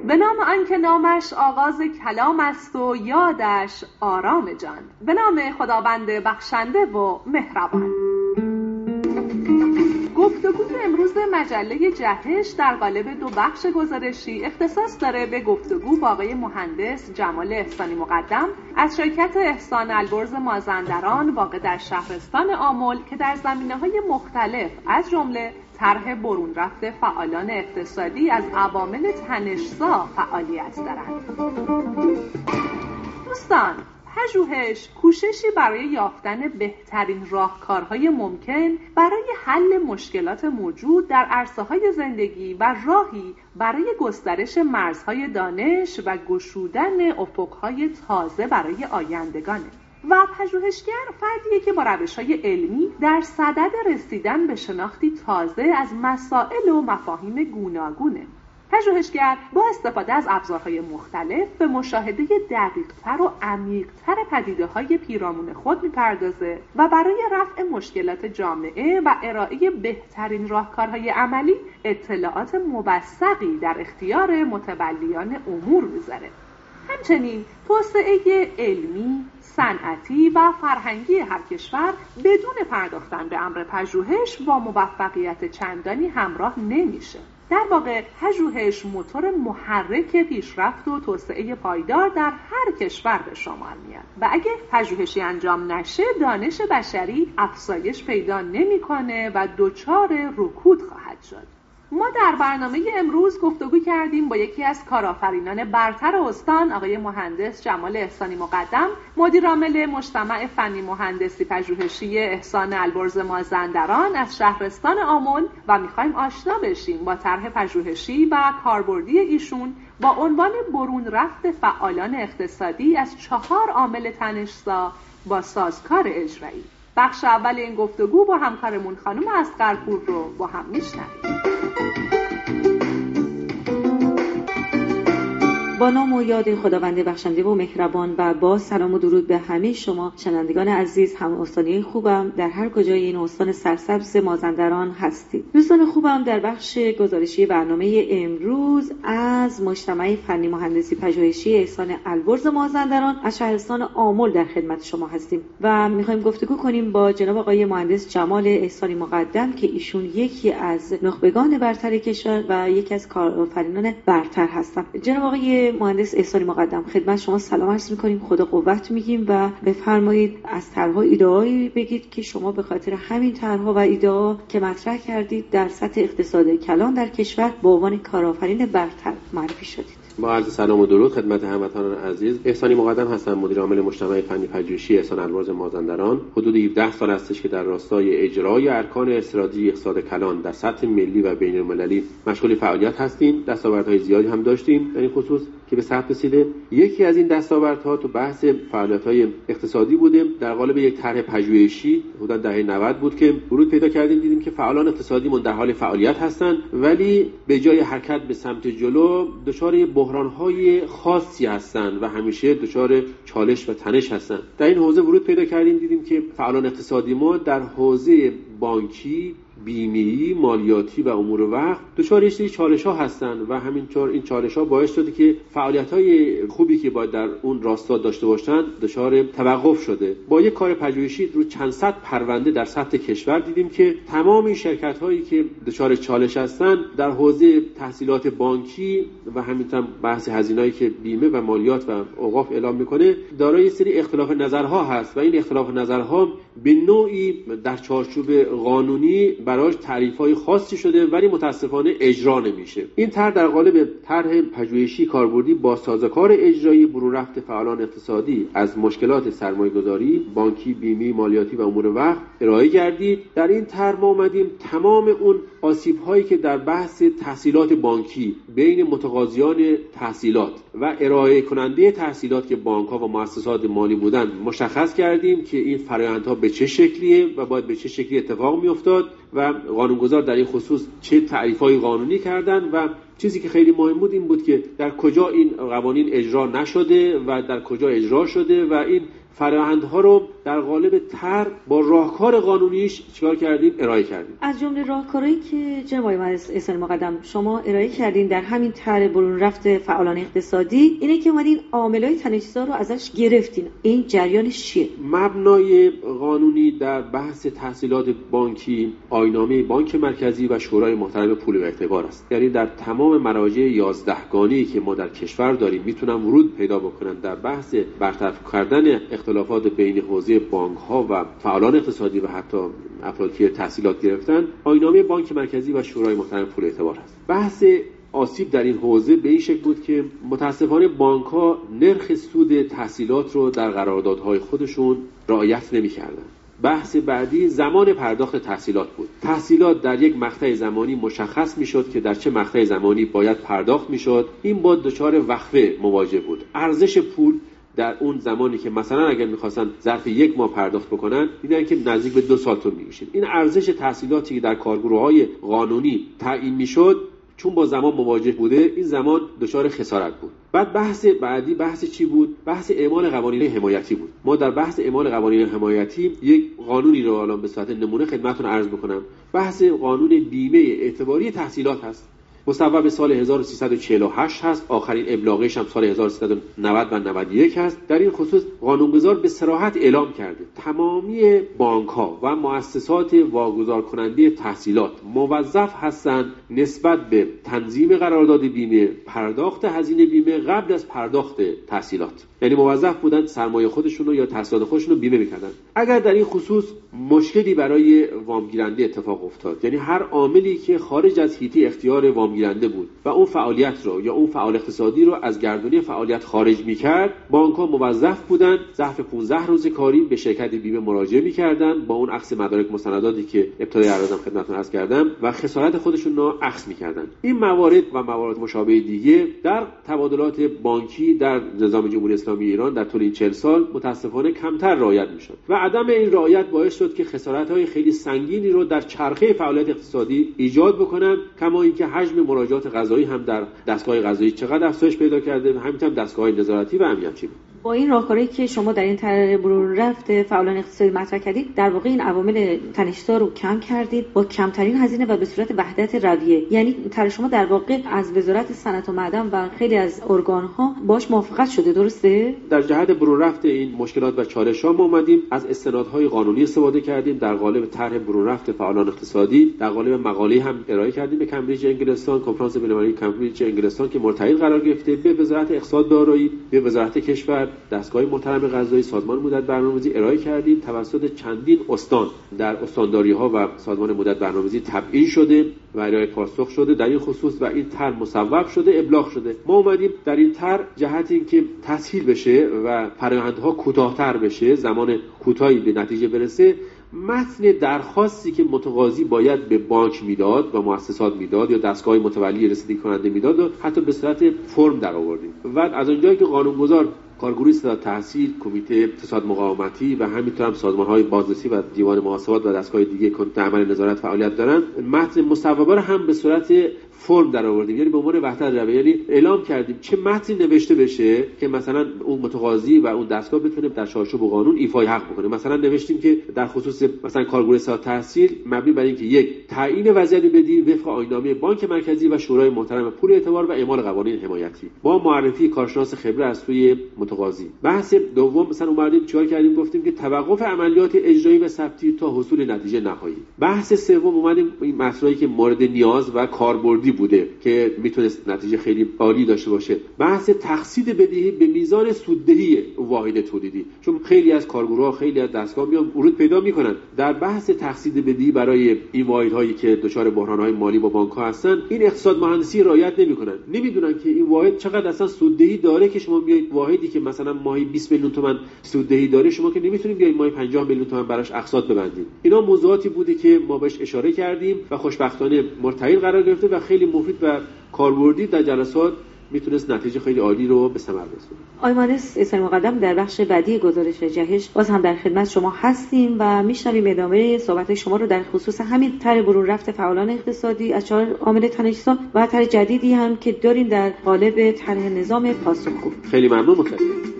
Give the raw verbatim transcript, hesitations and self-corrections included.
به نام آنکه نامش آغاز کلام است و یادش آرام جان. به نام خداوند بخشنده و مهربان. گفتگوی امروز مجله جهش در قالب دو بخش گزارشی اختصاص داره به گفتگو با آقای مهندس جمال احسانی مقدم از شرکت احسان البرز مازندران واقع در شهرستان آمل که در زمینه‌های مختلف از جمله طرح برون رفت فعالان اقتصادی از عوامل تنش‌زا فعالیت دارند. دوستان، پژوهش کوششی برای یافتن بهترین راهکارهای ممکن برای حل مشکلات موجود در عرصه‌های زندگی و راهی برای گسترش مرزهای دانش و گشودن افق‌های تازه برای آیندگانه. و پژوهشگر فردیه که با روش‌های علمی در صدد رسیدن به شناختی تازه از مسائل و مفاهیم گوناگونه. پژوهشگر با استفاده از ابزارهای مختلف به مشاهده دقیق‌تر و عمیق‌تر پدیده‌های پیرامون خود می‌پردازه و برای رفع مشکلات جامعه و ارائه بهترین راهکارهای عملی اطلاعات موثقی در اختیار متولیان امور می‌ذاره. همچنین توسعه علمی، صنعتی و فرهنگی هر کشور بدون پرداختن به امر پژوهش با موفقیت چندانی همراه نمیشه. در واقع پژوهش موتور محرک پیشرفت و توسعه پایدار در هر کشور به شمار میاد و اگه پژوهشی انجام نشه دانش بشری افزایش پیدا نمیکنه و دچار رکود خواهد شد. ما در برنامه امروز گفتگو کردیم با یکی از کارآفرینان برتر استان آقای مهندس جمال احسانی مقدم، مدیر عامل مجتمع فنی مهندسی پژوهشی احسان البرز مازندران از شهرستان آمل و میخوایم آشنا بشیم با طرح پژوهشی و کاربردی ایشون با عنوان برون رفت فعالان اقتصادی از چهار عامل تنش‌زا با سازکار اجرایی. بخش اول این گفتگو با همکارمون خانم اصغرپور رو با هم میشنویم. با نام و یاد خداوند بخشنده و مهربان و با سلام و درود به همه شما شنوندگان عزیز، هم استانی خوبم در هر کجای این استان سرسبز مازندران هستید. دوستان خوبم، در بخش گزارشی برنامه امروز از مجتمع فنی مهندسی پژوهشی احسان البرز مازندران از شهرستان آمل در خدمت شما هستیم و میخوایم گفتگو کنیم با جناب آقای مهندس جمال احسانی مقدم که ایشون یکی از نخبگان برتر کشور و یکی از کارآفرینان برتر هستند. جناب آقای مهندس احسانی مقدم، خدمت شما سلام عرض می‌کنیم، خدا قوت میگیم و بفرمایید از طرح‌ها ایده‌هایی بگید که شما به خاطر همین طرح‌ها و ایده‌ها که مطرح کردید در سطح اقتصاد کلان در کشور به عنوان کارآفرین برتر معرفی شدید. با عرض سلام و درود خدمت هموطنان عزیز، احسانی مقدم هستم، مدیر عامل مجتمع فنی پژوهشی احسان البرز مازندران. حدود هفده سال هستش که در راستای اجرای ارکان استراتژی اقتصاد کلان در سطح ملی و بین‌المللی مشغول فعالیت هستیم. دستاوردهای زیادی هم داشتیم در این خصوص که به ثبت رسیده. یکی از این دستاوردها تو بحث فعالیت‌های اقتصادی بوده در قالب یک طرح پژوهشی حدود دهه نود بود که ورود پیدا کردیم، دیدیم که فعالان اقتصادی در حال فعالیت هستند ولی به جای حرکت به سمت جلو دچار بحران‌های خاصی هستند و همیشه دچار چالش و تنش هستند. در این حوزه ورود پیدا کردیم، دیدیم که فعالان اقتصادی ما در حوزه بانکی، بیمه‌ای، مالیاتی و امور وقت دچار یه سری چالش‌ها هستند و همینطور این چالش‌ها باعث شده که فعالیت‌های خوبی که باید در اون راستا داشته باشند دچار توقف شده. با یک کار پژوهشی رو چند صد پرونده در سطح کشور دیدیم که تمام این شرکت‌هایی که دچار چالش هستند در حوزه تحصیلات بانکی و همینطور بحث هزینه‌ای که بیمه و مالیات و اوقاف اعلام می‌کنه دارای یه سری اختلاف نظرها هست و این اختلاف نظرها به نوعی در چارچوب قانونی براش تعریف‌های خاصی شده ولی متاسفانه اجرا نمیشه. این طرح در قالب طرح پژوهشی کاربردی با سازوکار اجرایی برون رفت فعالان اقتصادی از مشکلات سرمایه‌گذاری، بانکی، بیمه، مالیاتی و امور وقت ارائه گردید. در این طرح ما اومدیم تمام اون آسیب‌هایی که در بحث تحصیلات بانکی بین متقاضیان تحصیلات و ارائه کننده تحصیلات که بانک‌ها و مؤسسات مالی بودند مشخص کردیم که این فرآیندها به چه شکلیه و باید به چه شکلی اتفاق می‌افتاد و قانونگذار در این خصوص چه تعریف‌های قانونی کردن و چیزی که خیلی مهم بود این بود که در کجا این قوانین اجرا نشده و در کجا اجرا شده و این فرآیندها رو در قالب طرح با راهکار قانونیش چیکار کردیم؟ ارائه کردیم. از جمله راهکارهایی که جناب آقای مهندس احسانی مقدم شما ارائه کردین در همین طرح برون رفت فعالان اقتصادی اینه که اومدین عاملای تنش‌زا رو ازش گرفتین. این جریانش چیه؟ مبنای قانونی در بحث تحصیلات بانکی آیین‌نامه بانک مرکزی و شورای محترم پول و اعتبار است. یعنی در تمام مراجع یازدهگانه‌ای که ما در کشور داریم میتونن ورود پیدا بکنن در بحث برطرف کردن اختلافات بین حوزه بانک‌ها و فعالان اقتصادی و حتی افرادی که تحصیلات گرفتن. آیین‌نامه بانک مرکزی و شورای محترم پول و اعتبار است. بحث آسیب در این حوزه به این شکل بود که متاسفانه بانک‌ها نرخ سود تحصیلات رو در قراردادهای خودشون رعایت نمی‌کردن. بحث بعدی زمان پرداخت تحصیلات بود. تحصیلات در یک مقطع زمانی مشخص میشد که در چه مقطع زمانی باید پرداخت میشد. این با دچار وقفه مواجه بود. ارزش پول در اون زمانی که مثلا اگر می‌خواستن ظرف یک ماه پرداخت بکنن دیدن که نزدیک به دو سال طول می‌کشید. این ارزش تحصیلاتی که در کارگروه‌های قانونی تعیین میشد چون با زمان مواجه بوده این زمان دچار خسارت بود. بعد بحث بعدی بحث چی بود؟ بحث اعمال قوانین حمایتی بود. ما در بحث اعمال قوانین حمایتی یک قانونی رو الان به صورت نمونه خدمتتون عرض می‌کنم. بحث قانون بیمه اعتباری تحصیلات هست. مصوب سال هزار و سیصد و چهل و هشت هست. آخرین ابلاغش هم سال هزار و سیصد و نود و نود و یک هست. در این خصوص قانونگذار به صراحت اعلام کرده تمامی بانک‌ها و مؤسسات واگذار کننده تحصیلات موظف هستند نسبت به تنظیم قرارداد بیمه پرداخت هزینه بیمه قبل از پرداخت تحصیلات. یعنی موظف بودن سرمایه خودشون رو یا تحصیلات خودشون رو بیمه می‌کردن. اگر در این خصوص مشکلی برای وامگیرنده اتفاق افتاد، یعنی هر عاملی که خارج از حیطه اختیار وامگیرنده بود و اون فعالیت رو یا اون فعال اقتصادی رو از گردونی فعالیت خارج می‌کرد، بانک‌ها موظف بودن ظرف پانزده روز کاری به شرکت بیمه مراجعه می‌کردن با اون اخذ مدارک مستنداتی که ابتدای عرضم خدمتتون عرض کردم و خسارت خودشون رو اخذ می‌کردن. این موارد و موارد مشابه دیگه در تبادلات بانکی در نظام جمهوری اسلامی ایران در طول این چهل سال متاسفانه کمتر رعایت می‌شد و عدم این رعایت باعث شد که خسارت‌های خیلی سنگینی رو در چرخه فعالیت اقتصادی ایجاد بکنن. کما اینکه حجم مراجعات قضایی هم در دستگاه قضایی چقدر افزایش پیدا کرده، همینطور دستگاه نظارتی و امنیتی. با این راهکاری که شما در این طرح برون رفت فعالان اقتصادی مطرح کردید در واقع این عوامل تنش‌زا رو کم کردید با کمترین هزینه و به صورت وحدت رویه. یعنی طرح شما در واقع از وزارت صنعت و معدن و خیلی از ارگان‌ها باش موافقت شده، درسته؟ در جهت برون رفت این مشکلات و چالش‌ها ما اومدیم از استنادهای قانونی استفاده کردیم. در قالب طرح برون رفت فعالان اقتصادی در قالب مقاله هم ارائه کردیم به کمبریج انگلستان، کنفرانس بین‌المللی کمبریج انگلستان که مرتهید قرار گرفته، به وزارت اقتصاد دارایی، به وزارت کشور، دستگاه محترم قضایی، سازمان مدت برنامه‌ریزی ارائه کردیم. توسط چندین استان در استانداری‌ها و سازمان مدت برنامه‌ریزی تبیین شده و ارائه پاسخ شده در این خصوص و این طرح مصوب شده، ابلاغ شده. ما اومدیم در این طرح جهت اینکه تسهیل بشه و فرآیندها کوتاه‌تر بشه، زمان کوتاهی به نتیجه برسه، متن درخواستی که متقاضی باید به بانک میداد و مؤسسات میداد یا دستگاه متولی رسیدگی کننده میداد و حتی به صورت فرم در آوردیم. و از اونجایی که قانونگذار کارگروه استعداد تحصیل، کمیته اقتصاد مقاومتی و همینطور هم سازمان‌های بازرسی و دیوان محاسبات و دستگاه دیگه که در عمل نظارت فعالیت دارن، متن مصوبه رو هم به صورت فرم در آوردیم. یعنی به عنوان وحدت رویه، یعنی اعلام کردیم چه متنی نوشته بشه که مثلا اون متقاضی و اون دستگاه بتونه در چارچوب قانون ایفای حق بکنه. مثلا نوشتیم که در خصوص مثلا کارگروه استعداد تحصیل مبنی بر اینکه یک تعیین وضعیت بدی وفق آیین‌نامه بانک مرکزی و شورای محترم پول اعتبار و اعمال قوانین حمایتی با معرفی کارشناس خبره از سوی متقاضی. بحث دوم مثلا اومدیم چیکار کردیم؟ گفتیم که توقف عملیات اجرایی و ثبتی تا حصول نتیجه نهایی. بحث سوم اومدیم این مسائلی که مورد نیاز و کاربردی بوده که میتونست نتیجه خیلی عالی داشته باشه. بحث تقسیط بدهی به میزان سوددهی واحد تولیدی، چون خیلی از کارگروها خیلی از دستگاه میان ورود پیدا میکنن در بحث تقسیط بدهی برای این واحدهایی که دچار بحران‌های مالی با بانک‌ها هستن. این اقتصاد مهندسی رعایت نمیکنن، نمیدونن که این واحد چقدر اصلا سوددهی داره که شما بیاید واحدی که مثلا ماهی بیست میلیون تومان سوددهی داره شما که نمیتونید بیاید ماهی پنجاه میلیون تومان براش اقساط ببندید. اینا موضوعاتی بوده که ما بهش اشاره کردیم و خوشبختانه مرتهین قرار گرفته و خیلی مفید و کاربردی در جلسات میتونست نتیجه خیلی عالی رو به ثمر برسونه. آقای مهندس احسانی مقدم، در بخش بعدی گزارش جهش باز هم در خدمت شما هستیم و میشنویم ادامه صحبت شما رو در خصوص همین طرح برون رفت فعالان اقتصادی از چهار عامل تنش‌زا و طرح جدیدی هم که داریم در قالب طرح نظام پاسخگو. خیلی ممنون. متشکرم.